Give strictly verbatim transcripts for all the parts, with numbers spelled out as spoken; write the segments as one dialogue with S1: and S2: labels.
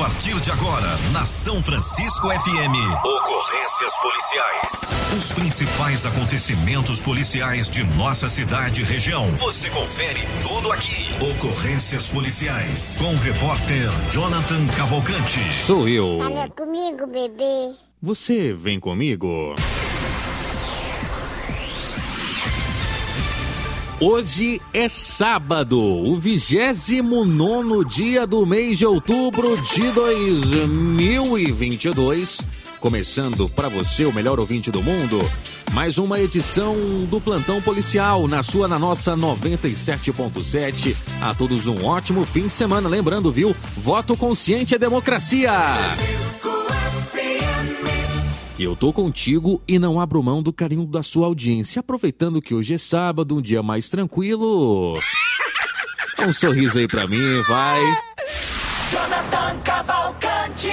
S1: partir de agora, na São Francisco F M, ocorrências policiais. Os principais acontecimentos policiais de nossa cidade e região. Você confere tudo aqui. Ocorrências policiais, com o repórter Jonathan Cavalcante.
S2: Sou eu.
S3: Fala comigo, bebê.
S2: Você vem comigo? Hoje é sábado, o vigésimo nono dia do mês de outubro de dois mil e vinte e dois. Começando para você, o melhor ouvinte do mundo, mais uma edição do Plantão Policial, na sua, na nossa noventa e sete ponto sete. A todos um ótimo fim de semana. Lembrando, viu? Voto consciente é democracia. Eu tô contigo e não abro mão do carinho da sua audiência. Aproveitando que hoje é sábado, um dia mais tranquilo. Dá um sorriso aí pra mim, vai.
S4: Jonathan Cavalcante.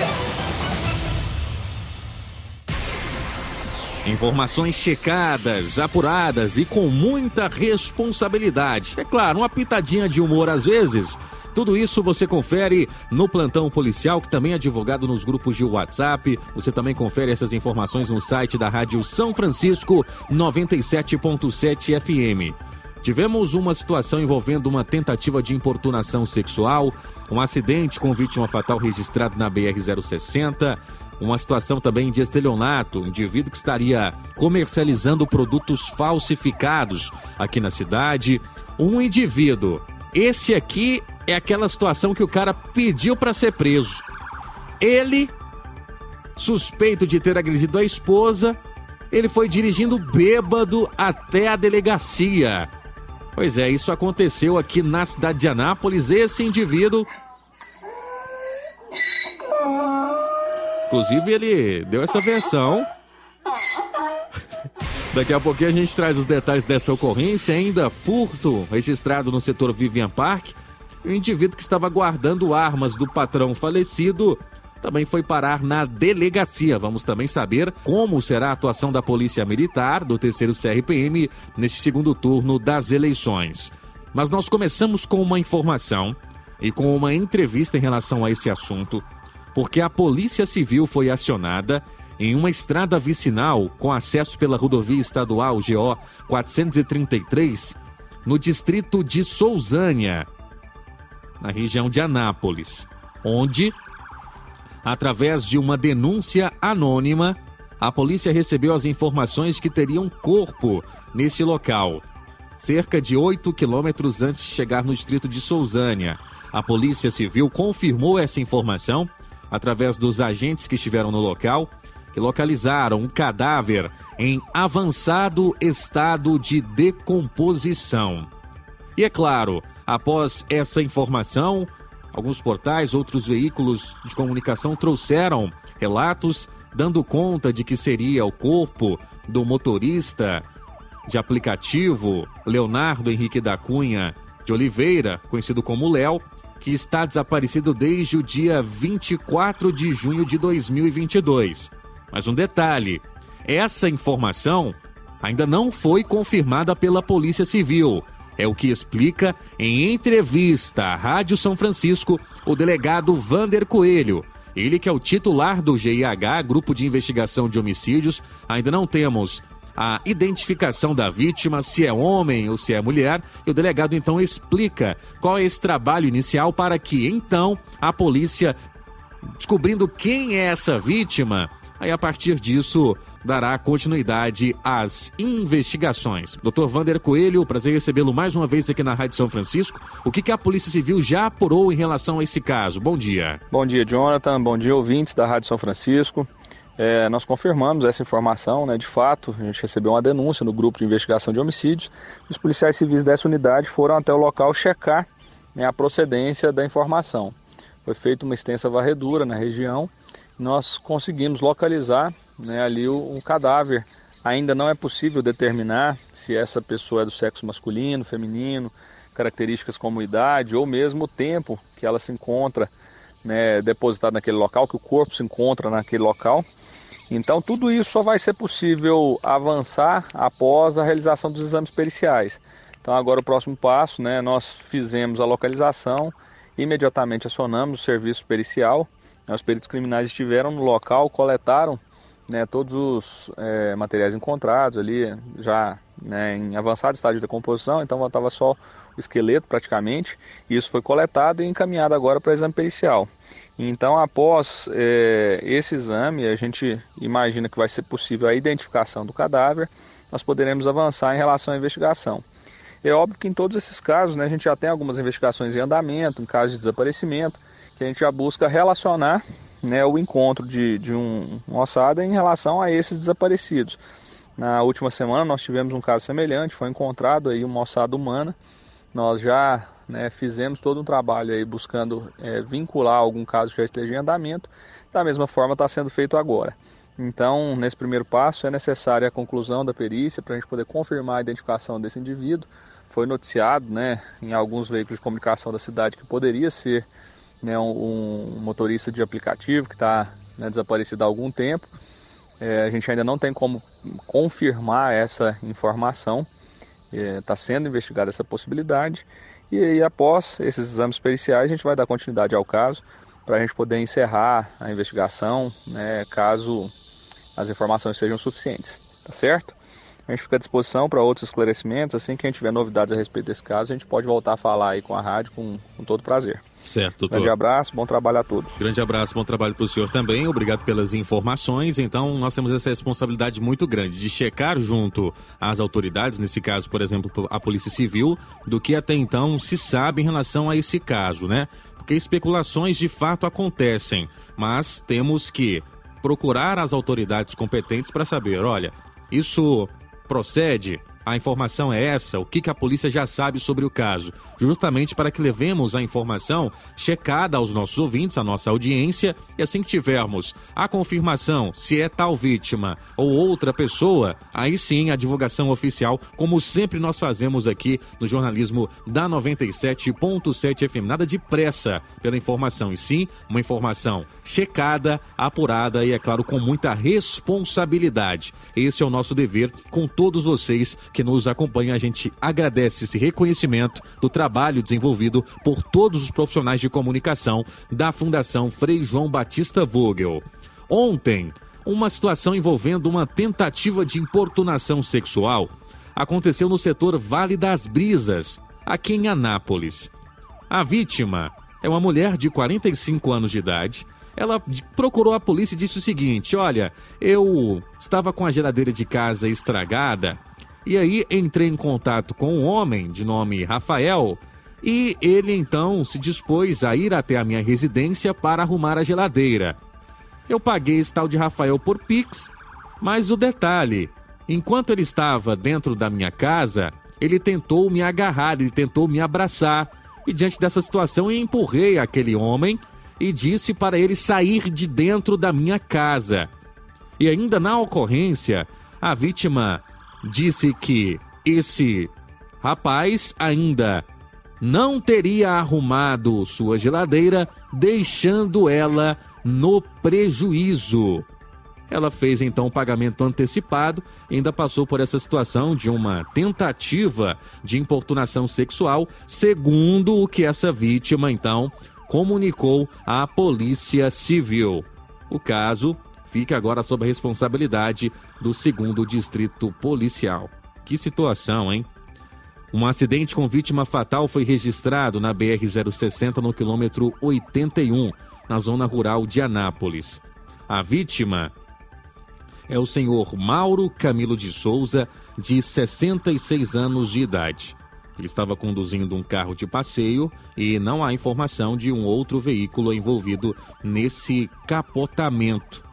S2: Informações checadas, apuradas e com muita responsabilidade. É claro, uma pitadinha de humor às vezes. Tudo isso você confere no Plantão Policial, que também é divulgado nos grupos de WhatsApp. Você também confere essas informações no site da Rádio São Francisco noventa e sete ponto sete F M. Tivemos uma situação envolvendo uma tentativa de importunação sexual, um acidente com vítima fatal registrado na B R zero sessenta, uma situação também de estelionato, um indivíduo que estaria comercializando produtos falsificados aqui na cidade. Um indivíduo, esse aqui é aquela situação que o cara pediu para ser preso. Ele, suspeito de ter agredido a esposa, ele foi dirigindo bêbado até a delegacia. Pois é, isso aconteceu aqui na cidade de Anápolis. Esse indivíduo, inclusive, ele deu essa versão. Daqui a pouquinho a gente traz os detalhes dessa ocorrência. Ainda furto registrado no setor Vivian Park. O indivíduo que estava guardando armas do patrão falecido também foi parar na delegacia. Vamos também saber como será a atuação da Polícia Militar, do terceiro C R P M, neste segundo turno das eleições. Mas nós começamos com uma informação e com uma entrevista em relação a esse assunto, porque a Polícia Civil foi acionada em uma estrada vicinal com acesso pela rodovia estadual G O quatrocentos e trinta e três, no distrito de Sousânia, na região de Anápolis, onde, através de uma denúncia anônima, a polícia recebeu as informações que teria um corpo nesse local. Cerca de oito quilômetros antes de chegar no distrito de Sousânia, a Polícia Civil confirmou essa informação através dos agentes que estiveram no local, que localizaram um cadáver em avançado estado de decomposição. E é claro, após essa informação, alguns portais, outros veículos de comunicação trouxeram relatos dando conta de que seria o corpo do motorista de aplicativo Leonardo Henrique da Cunha de Oliveira, conhecido como Léo, que está desaparecido desde o dia vinte e quatro de junho de dois mil e vinte e dois. Mas um detalhe, essa informação ainda não foi confirmada pela Polícia Civil. É o que explica, em entrevista à Rádio São Francisco, o delegado Vander Coelho. Ele que é o titular do G I H, Grupo de Investigação de Homicídios. Ainda não temos a identificação da vítima, se é homem ou se é mulher. E o delegado então explica qual é esse trabalho inicial para que então a polícia, descobrindo quem é essa vítima, aí a partir disso dará continuidade às investigações. doutor Vander Coelho, prazer recebê-lo mais uma vez aqui na Rádio São Francisco. O que, que a Polícia Civil já apurou em relação a esse caso? Bom dia.
S5: Bom dia, Jonathan. Bom dia, ouvintes da Rádio São Francisco. É, nós confirmamos essa informação, né? De fato, a gente recebeu uma denúncia no Grupo de Investigação de Homicídios. Os policiais civis dessa unidade foram até o local checar, né, a procedência da informação. Foi feita uma extensa varredura na região. Nós conseguimos localizar, né, ali um cadáver. Ainda não é possível determinar se essa pessoa é do sexo masculino, feminino, características como idade ou mesmo o tempo que ela se encontra, né, depositada naquele local, que o corpo se encontra naquele local. Então tudo isso só vai ser possível avançar após a realização dos exames periciais. Então agora o próximo passo, né, nós fizemos a localização imediatamente acionamos o serviço pericial. Os peritos criminais estiveram no local, coletaram, né, todos os é, materiais encontrados ali, já, né, em avançado estágio de decomposição, então estava só o esqueleto praticamente, e isso foi coletado e encaminhado agora para o exame pericial. Então, após é, esse exame, a gente imagina que vai ser possível a identificação do cadáver, nós poderemos avançar em relação à investigação. É óbvio que em todos esses casos, né, a gente já tem algumas investigações em andamento, em caso de desaparecimento, que a gente já busca relacionar, né, o encontro de, de um, uma ossada em relação a esses desaparecidos. Na última semana nós tivemos um caso semelhante, foi encontrado aí uma ossada humana. Nós já, né, fizemos todo um trabalho aí buscando é, vincular algum caso que já esteja em andamento, da mesma forma está sendo feito agora. Então, nesse primeiro passo é necessária a conclusão da perícia para a gente poder confirmar a identificação desse indivíduo. Foi noticiado, né, em alguns veículos de comunicação da cidade que poderia ser, né, um, um motorista de aplicativo que está, né, desaparecido há algum tempo. É, a gente ainda não tem como confirmar essa informação, está é, sendo investigada essa possibilidade, e aí após esses exames periciais a gente vai dar continuidade ao caso para a gente poder encerrar a investigação, né, caso as informações sejam suficientes, tá certo? A gente fica à disposição para outros esclarecimentos, assim que a gente tiver novidades a respeito desse caso, a gente pode voltar a falar aí com a rádio com, com todo prazer.
S2: Certo, doutor.
S5: Grande abraço, bom trabalho a todos.
S2: Grande abraço, bom trabalho para o senhor também, obrigado pelas informações. Então, nós temos essa responsabilidade muito grande de checar junto às autoridades, nesse caso, por exemplo, a Polícia Civil, do que até então se sabe em relação a esse caso, né? Porque especulações de fato acontecem, mas temos que procurar as autoridades competentes para saber, olha, isso procede? A informação é essa? O que, que a polícia já sabe sobre o caso? Justamente para que levemos a informação checada aos nossos ouvintes, à nossa audiência, e assim que tivermos a confirmação se é tal vítima ou outra pessoa, aí sim a divulgação oficial, como sempre nós fazemos aqui no jornalismo da noventa e sete ponto sete F M. Nada de pressa pela informação, e sim uma informação checada, apurada e, é claro, com muita responsabilidade. Esse é o nosso dever com todos vocês que nos acompanham. A gente agradece esse reconhecimento do trabalho desenvolvido por todos os profissionais de comunicação da Fundação Frei João Batista Vogel. Ontem, uma situação envolvendo uma tentativa de importunação sexual aconteceu no setor Vale das Brisas, aqui em Anápolis. A vítima é uma mulher de quarenta e cinco anos de idade. Ela procurou a polícia e disse o seguinte: olha, eu estava com a geladeira de casa estragada, e aí entrei em contato com um homem de nome Rafael, e ele então se dispôs a ir até a minha residência para arrumar a geladeira. Eu paguei esse tal de Rafael por Pix, mas o detalhe, enquanto ele estava dentro da minha casa, ele tentou me agarrar, ele tentou me abraçar, e diante dessa situação eu empurrei aquele homem e disse para ele sair de dentro da minha casa. E ainda na ocorrência, a vítima disse que esse rapaz ainda não teria arrumado sua geladeira, deixando ela no prejuízo. Ela fez então o pagamento antecipado e ainda passou por essa situação de uma tentativa de importunação sexual, segundo o que essa vítima então comunicou à Polícia Civil. O caso fica agora sob a responsabilidade do segundo Distrito Policial. Que situação, hein? Um acidente com vítima fatal foi registrado na B R zero sessenta no quilômetro oitenta e um, na zona rural de Anápolis. A vítima é o senhor Mauro Camilo de Souza, de sessenta e seis anos de idade. Ele estava conduzindo um carro de passeio e não há informação de um outro veículo envolvido nesse capotamento.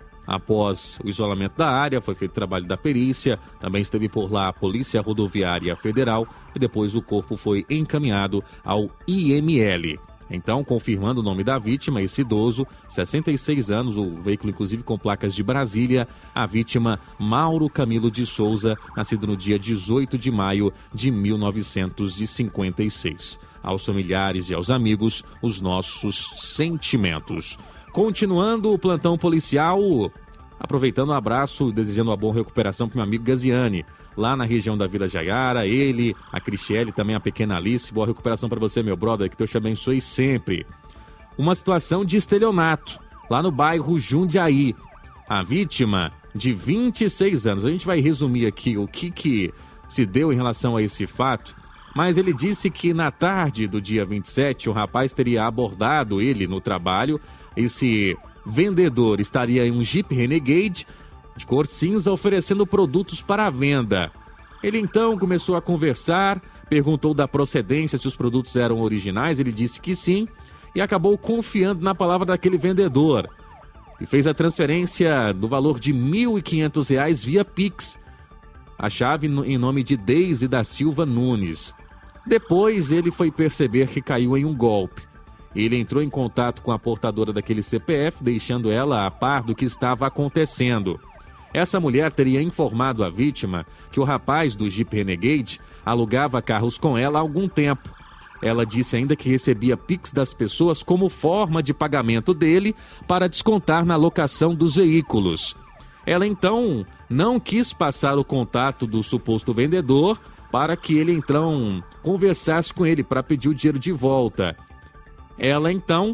S2: Após o isolamento da área, foi feito trabalho da perícia, também esteve por lá a Polícia Rodoviária Federal e depois o corpo foi encaminhado ao I M L. Então, confirmando o nome da vítima, esse idoso, sessenta e seis anos, o veículo inclusive com placas de Brasília, a vítima Mauro Camilo de Souza, nascido no dia dezoito de maio de mil novecentos e cinquenta e seis. Aos familiares e aos amigos, os nossos sentimentos. Continuando o plantão policial, aproveitando um abraço, desejando uma boa recuperação para o meu amigo Gaziane. lá na região da Vila Jaiara. Ele, a Cristiele, também a pequena Alice. Boa recuperação para você, meu brother, que Deus te abençoe sempre. Uma situação de estelionato, lá no bairro Jundiaí. A vítima, de vinte e seis anos. A gente vai resumir aqui o que, que se deu em relação a esse fato, mas ele disse que na tarde do dia vinte e sete, o rapaz teria abordado ele no trabalho. Esse vendedor estaria em um Jeep Renegade de cor cinza oferecendo produtos para venda. Ele então começou a conversar, perguntou da procedência, se os produtos eram originais. Ele disse que sim e acabou confiando na palavra daquele vendedor e fez a transferência do valor de mil e quinhentos reais via Pix, a chave em nome de Deise da Silva Nunes. Depois ele foi perceber que caiu em um golpe. Ele entrou em contato com a portadora daquele C P F, deixando ela a par do que estava acontecendo. Essa mulher teria informado a vítima que o rapaz do Jeep Renegade alugava carros com ela há algum tempo. Ela disse ainda que recebia Pix das pessoas como forma de pagamento dele para descontar na locação dos veículos. Ela então não quis passar o contato do suposto vendedor para que ele então conversasse com ele para pedir o dinheiro de volta. Ela então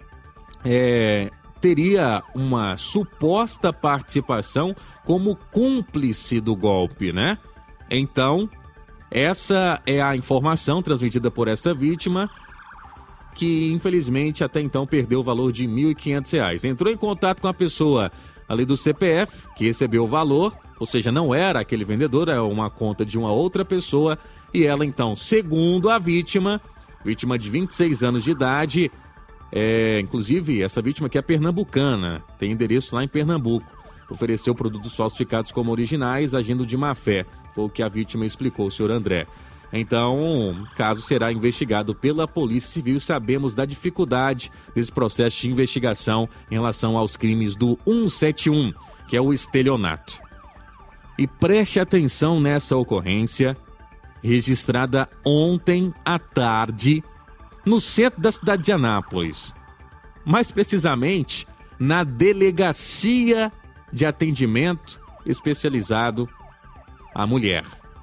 S2: é, teria uma suposta participação como cúmplice do golpe, né? Então, essa é a informação transmitida por essa vítima, que infelizmente até então perdeu o valor de mil e quinhentos reais. Entrou em contato com a pessoa ali do C P F, que recebeu o valor, ou seja, não era aquele vendedor, é uma conta de uma outra pessoa, e ela então, segundo a vítima, vítima de vinte e seis anos de idade, é, inclusive essa vítima aqui é pernambucana, tem endereço lá em Pernambuco, ofereceu produtos falsificados como originais, agindo de má fé, foi o que a vítima explicou, o senhor André. Então, o caso será investigado pela Polícia Civil. Sabemos da dificuldade desse processo de investigação em relação aos crimes do cento e setenta e um, que é o estelionato. E preste atenção nessa ocorrência, registrada ontem à tarde, no centro da cidade de Anápolis. Mais precisamente, na Delegacia de Atendimento Especializado à Mulher,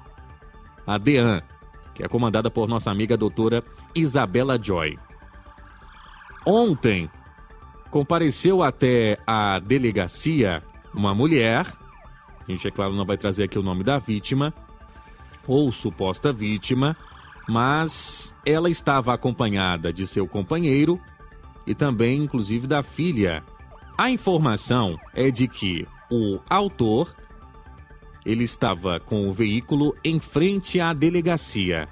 S2: a DEAN, que é comandada por nossa amiga doutora Isabela Joy. Ontem, compareceu até a delegacia uma mulher, a gente, é claro, não vai trazer aqui o nome da vítima, ou suposta vítima, mas ela estava acompanhada de seu companheiro e também, inclusive, da filha. A informação é de que o autor, ele estava com o veículo em frente à delegacia.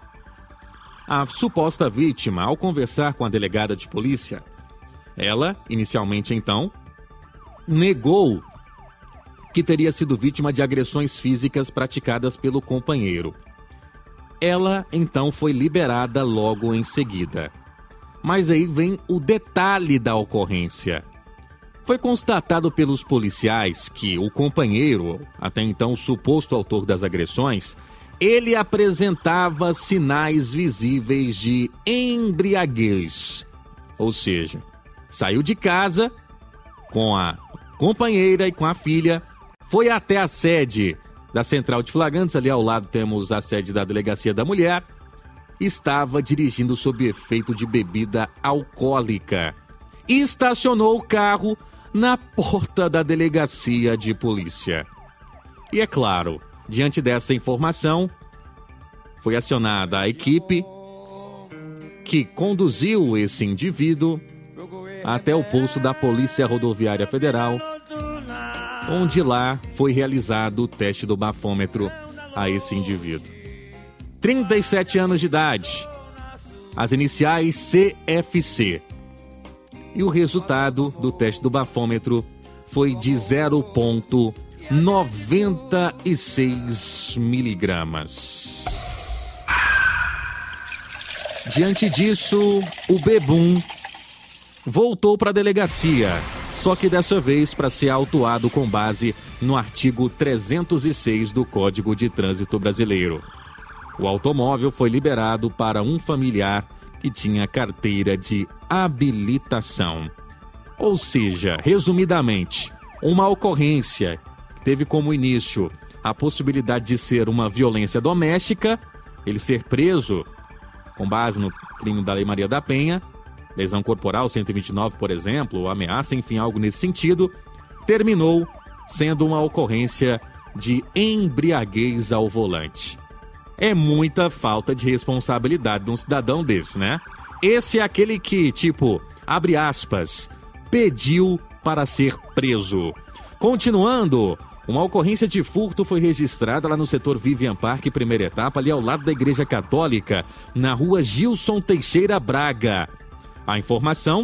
S2: A suposta vítima, ao conversar com a delegada de polícia, ela, inicialmente então, negou que teria sido vítima de agressões físicas praticadas pelo companheiro. Ela, então, foi liberada logo em seguida. Mas aí vem o detalhe da ocorrência. Foi constatado pelos policiais que o companheiro, até então o suposto autor das agressões, ele apresentava sinais visíveis de embriaguez. Ou seja, saiu de casa com a companheira e com a filha, foi até a sede da Central de Flagrantes, ali ao lado temos a sede da Delegacia da Mulher, estava dirigindo sob efeito de bebida alcoólica e estacionou o carro na porta da delegacia de polícia. E é claro, diante dessa informação, foi acionada a equipe que conduziu esse indivíduo até o posto da Polícia Rodoviária Federal, onde lá foi realizado o teste do bafômetro a esse indivíduo. trinta e sete anos de idade, as iniciais C F C. E o resultado do teste do bafômetro foi de zero vírgula noventa e seis miligramas. Diante disso, o bebum voltou para a delegacia, só que dessa vez para ser autuado com base no artigo trezentos e seis do Código de Trânsito Brasileiro. O automóvel foi liberado para um familiar que tinha carteira de habilitação. Ou seja, resumidamente, uma ocorrência que teve como início a possibilidade de ser uma violência doméstica, ele ser preso com base no crime da Lei Maria da Penha, lesão corporal cento e vinte e nove, por exemplo, ou ameaça, enfim, algo nesse sentido, terminou sendo uma ocorrência de embriaguez ao volante. É muita falta de responsabilidade de um cidadão desse, né? Esse é aquele que, tipo, abre aspas, pediu para ser preso. Continuando, uma ocorrência de furto foi registrada lá no setor Vivian Park, primeira etapa, ali ao lado da Igreja Católica, na rua Gilson Teixeira Braga. A informação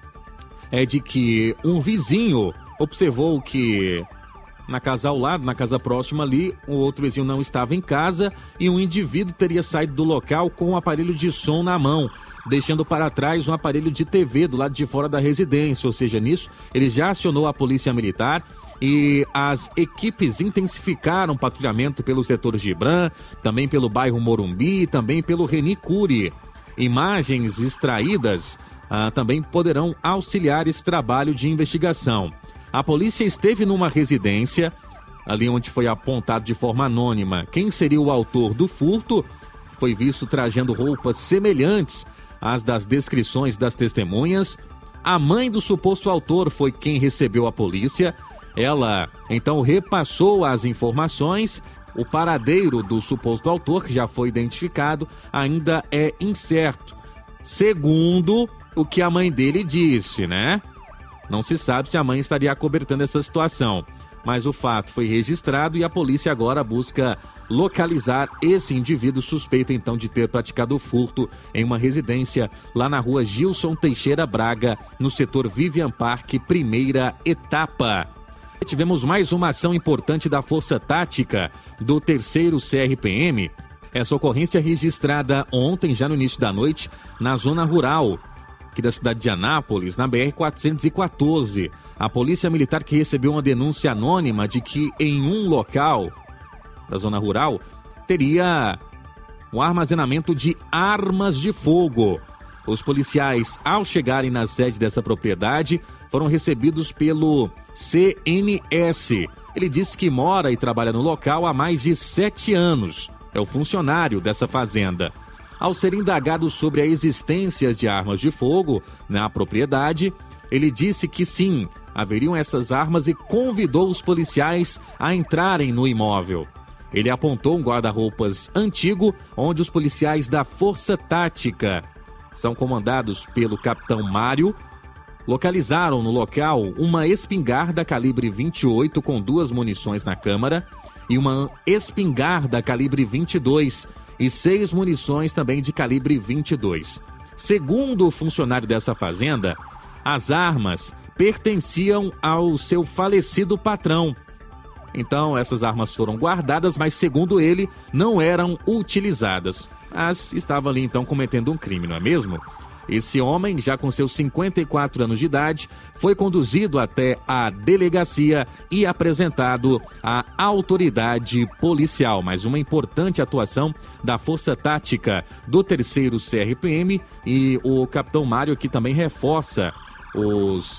S2: é de que um vizinho observou que na casa ao lado, na casa próxima ali, o outro vizinho não estava em casa e um indivíduo teria saído do local com um aparelho de som na mão, deixando para trás um aparelho de T V do lado de fora da residência. Ou seja, nisso, ele já acionou a polícia militar e as equipes intensificaram o patrulhamento pelo setor Gibran, também pelo bairro Morumbi e também pelo Reni Cury. Imagens extraídas ah, também poderão auxiliar esse trabalho de investigação. A polícia esteve numa residência, ali onde foi apontado de forma anônima quem seria o autor do furto. Foi visto trajando roupas semelhantes às das descrições das testemunhas. A mãe do suposto autor foi quem recebeu a polícia. Ela, então, repassou as informações. O paradeiro do suposto autor, que já foi identificado, ainda é incerto, segundo o que a mãe dele disse, né? Não se sabe se a mãe estaria acobertando essa situação, mas o fato foi registrado e a polícia agora busca localizar esse indivíduo suspeito, então, de ter praticado o furto em uma residência lá na rua Gilson Teixeira Braga, no setor Vivian Park, primeira etapa. Tivemos mais uma ação importante da Força Tática do terceiro C R P M. Essa ocorrência registrada ontem, já no início da noite, na zona rural aqui da cidade de Anápolis, na B R quatrocentos e quatorze. A polícia militar que recebeu uma denúncia anônima de que em um local da zona rural teria um armazenamento de armas de fogo. Os policiais, ao chegarem na sede dessa propriedade, foram recebidos pelo C N S. Ele disse que mora e trabalha no local há mais de sete anos. É o funcionário dessa fazenda. Ao ser indagado sobre a existência de armas de fogo na propriedade, ele disse que sim, haveriam essas armas e convidou os policiais a entrarem no imóvel. Ele apontou um guarda-roupas antigo, onde os policiais da Força Tática, são comandados pelo capitão Mário, localizaram no local uma espingarda calibre vinte e oito com duas munições na câmara e uma espingarda calibre vinte e dois e seis munições também de calibre vinte e dois. Segundo o funcionário dessa fazenda, as armas pertenciam ao seu falecido patrão. Então, essas armas foram guardadas, mas segundo ele, não eram utilizadas. Mas estava ali então cometendo um crime, não é mesmo? Esse homem, já com seus cinquenta e quatro anos de idade, foi conduzido até a delegacia e apresentado à autoridade policial. Mais uma importante atuação da Força Tática do terceiro C R P M, e o capitão Mário aqui também reforça os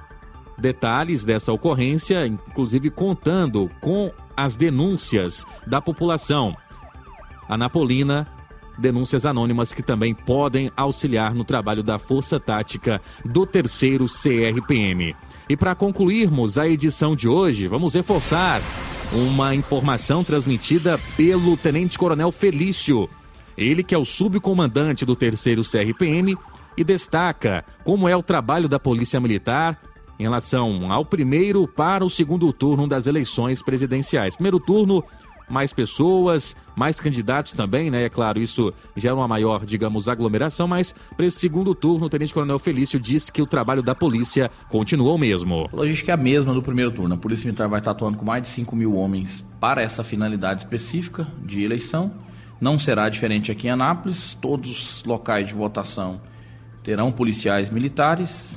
S2: detalhes dessa ocorrência, inclusive contando com as denúncias da população anapolina, denúncias anônimas que também podem auxiliar no trabalho da Força Tática do terceiro C R P M. E para concluirmos a edição de hoje, vamos reforçar uma informação transmitida pelo Tenente Coronel Felício. Ele que é o subcomandante do terceiro C R P M e destaca como é o trabalho da Polícia Militar em relação ao primeiro para o segundo turno das eleições presidenciais. Primeiro turno, mais pessoas, mais candidatos também, né? É claro, isso gera uma maior, digamos, aglomeração, mas para esse segundo turno, o Tenente Coronel Felício disse que o trabalho da polícia continuou mesmo.
S6: A logística é a mesma do primeiro turno. A Polícia Militar vai estar atuando com mais de cinco mil homens para essa finalidade específica de eleição. Não será diferente aqui em Anápolis. Todos os locais de votação terão policiais militares.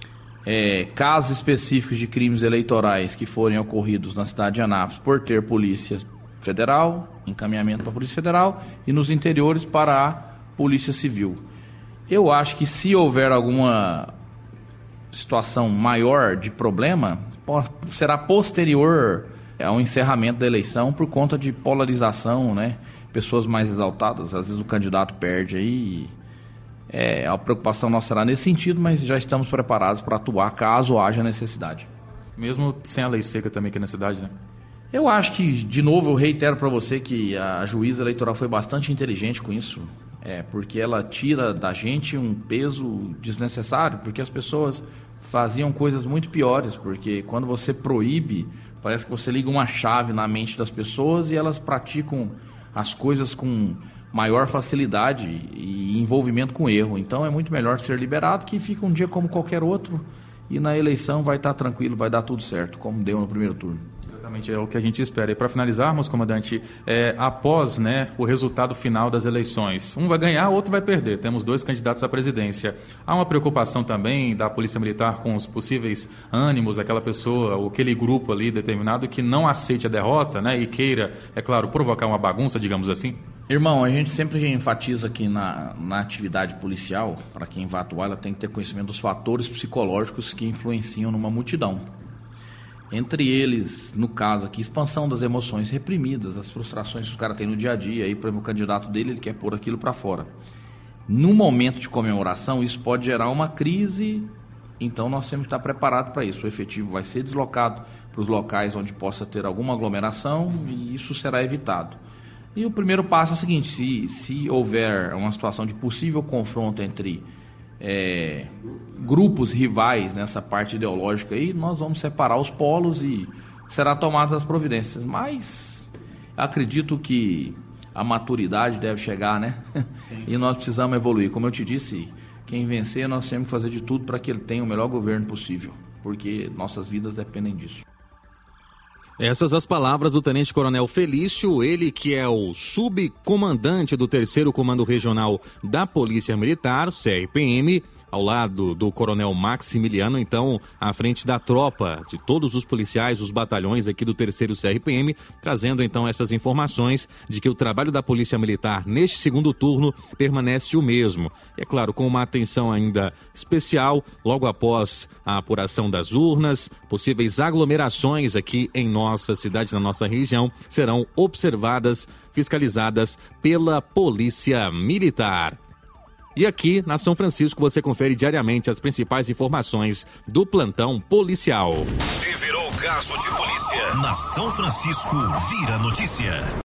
S6: É, casos específicos de crimes eleitorais que forem ocorridos na cidade de Anápolis por ter polícia federal, encaminhamento para a Polícia Federal, e nos interiores para a Polícia Civil. Eu acho que se houver alguma situação maior de problema, será posterior é um encerramento da eleição por conta de polarização, né? Pessoas mais exaltadas, às vezes o candidato perde aí. É, a preocupação nossa será nesse sentido, mas já estamos preparados para atuar caso haja necessidade.
S7: Mesmo sem a lei seca também aqui na cidade, né?
S6: Eu acho que, de novo, eu reitero para você que a juíza eleitoral foi bastante inteligente com isso, é, porque ela tira da gente um peso desnecessário, porque as pessoas faziam coisas muito piores, porque quando você proíbe, parece que você liga uma chave na mente das pessoas e elas praticam as coisas com maior facilidade e envolvimento com erro. Então é muito melhor ser liberado, que fica um dia como qualquer outro e na eleição vai estar tranquilo, vai dar tudo certo, como deu no primeiro turno.
S7: Exatamente, é o que a gente espera. E para finalizarmos, comandante, é, após, né, o resultado final das eleições, um vai ganhar, outro vai perder. Temos dois candidatos à presidência. Há uma preocupação também da Polícia Militar com os possíveis ânimos, aquela pessoa, ou aquele grupo ali determinado que não aceite a derrota, né, e queira, é claro, provocar uma bagunça, digamos assim?
S6: Irmão, a gente sempre enfatiza que na, na atividade policial, para quem vai atuar, ela tem que ter conhecimento dos fatores psicológicos que influenciam numa multidão. Entre eles, no caso aqui, expansão das emoções reprimidas, as frustrações que os caras têm no dia a dia. Aí, para o candidato dele, ele quer pôr aquilo para fora. No momento de comemoração, isso pode gerar uma crise, então nós temos que estar preparados para isso. O efetivo vai ser deslocado para os locais onde possa ter alguma aglomeração e isso será evitado. E o primeiro passo é o seguinte, se, se houver uma situação de possível confronto entre é, grupos rivais nessa parte ideológica aí, nós vamos separar os polos e será tomadas as providências. Mas acredito que a maturidade deve chegar, né? Sim. E nós precisamos evoluir. Como eu te disse, quem vencer, nós temos que fazer de tudo para que ele tenha o melhor governo possível, porque nossas vidas dependem disso.
S2: Essas as palavras do Tenente Coronel Felício, ele que é o subcomandante do terceiro Comando Regional da Polícia Militar, C R P M, ao lado do Coronel Maximiliano, então, à frente da tropa de todos os policiais, os batalhões aqui do terceiro C R P M, trazendo então essas informações de que o trabalho da Polícia Militar neste segundo turno permanece o mesmo. E é claro, com uma atenção ainda especial, logo após a apuração das urnas, possíveis aglomerações aqui em nossa cidade, na nossa região, serão observadas, fiscalizadas pela Polícia Militar. E aqui, na São Francisco, você confere diariamente as principais informações do plantão policial.
S1: Se virou caso de polícia, na São Francisco, vira notícia.